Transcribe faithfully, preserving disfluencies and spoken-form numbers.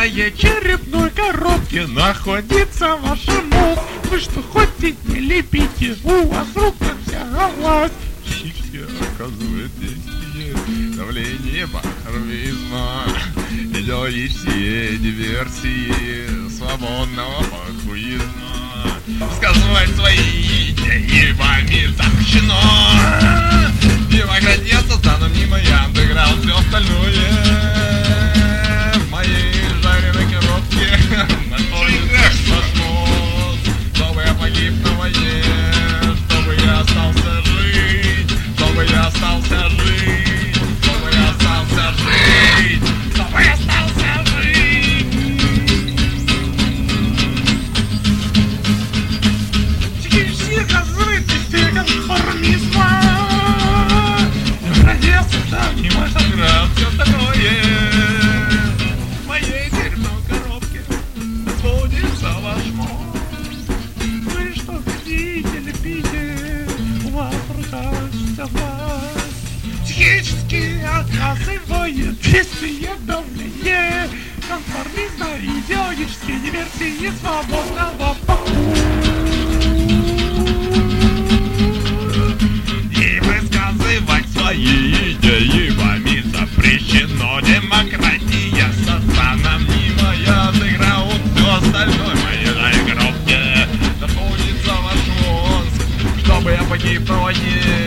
моей черепной коробке находится ваша мозг. Вы что хотите, лепите, у вас в руках вся власть. Психически оказывает действие давление бахармизма, идеологические диверсии свободного похуизма. Сказывать свои идеи вами запрещено. Демократия создана мимо андеграунд, все остальное в моей жареной коробке находится ваш мозг. Чтобы я погиб на войне, чтобы я остался жить, чтобы я остался жить, чтобы я остался жить, чтобы я остался жить. Психически развитый конформизма. Не мой соград, все такое в моей дерьмовой коробке находится ваш мозг. Вы что хотите, лепите, у вас в руках вся власть. Психически оказывает действие давление конформизма, идеологические диверсии свободного похода. И высказывать свои идеи вами запрещено. Демократия создана мнимая, андеграунд, все остальное в моей коробке находится ваш мозг. Чтобы я погиб на войне,